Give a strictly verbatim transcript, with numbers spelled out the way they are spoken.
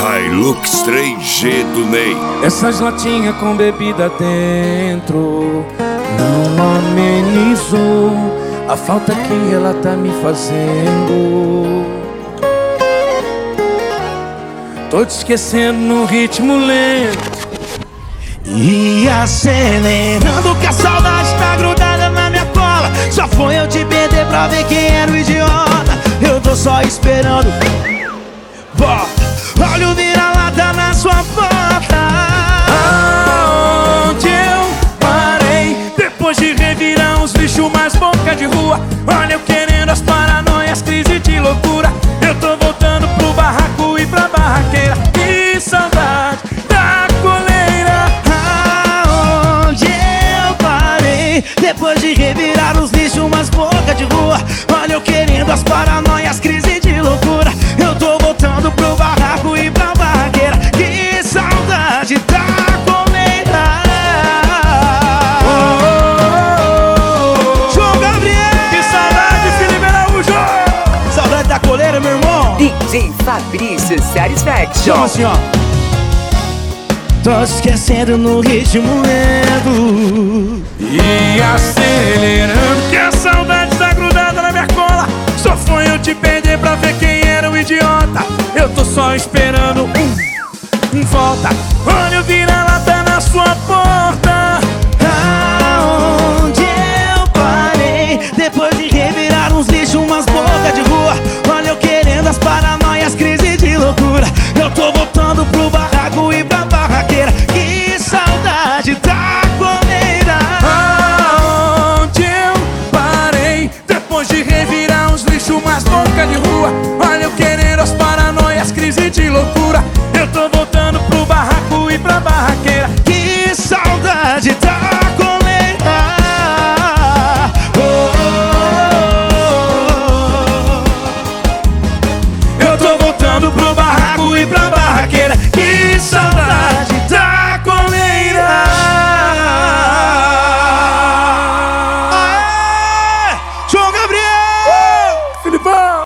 Hilux três G do Ney. Essas latinhas com bebida dentro não amenizou a falta que ela tá me fazendo. Tô te esquecendo no ritmo lento e acelerando, que a saudade tá grudada na minha cola. Só foi eu te perder pra ver quem era o idiota. Eu tô só esperando. Volta, olha o vira-lata na sua porta. Aonde eu parei depois de revirar uns lixos mais boca de rua. Olha eu querendo as paranoias, crise de loucura. Eu tô voltando pro barraco e pra barraqueira. Que saudade da coleira. Aonde eu parei depois de revirar os lixos mais boca de rua. Olha eu querendo as paranoias, crise de loucura. Eu tô voltando pro barraco e pra barraqueira. Que saudade da coleira. Oh, oh, oh, oh. João Gabriel, que saudade, Felipe Araújo. Saudade da coleira, meu irmão. D J Fabrício Satisfaction. Chama assim, ó. Tô esquecendo no ritmo lento e acelerando, que a saudade tá grudada na minha cola. Só foi eu te perder pra ver quem era o idiota. Eu tô só esperando um, um volta. Olha o vira-lata na sua porta. Aonde eu parei depois de revirar uns lixos, umas bocas de rua. Olha eu querendo as paranoias, crise de loucura. Eu tô voltando pro barraco e pra barraqueira. Que saudade da coleira. Aonde eu parei depois de revirar uns lixos, umas boca de rua. Olha eu querendo as paranoias, crise de loucura. Eu tô voltando pro barraco e pra barraqueira. Que saudade da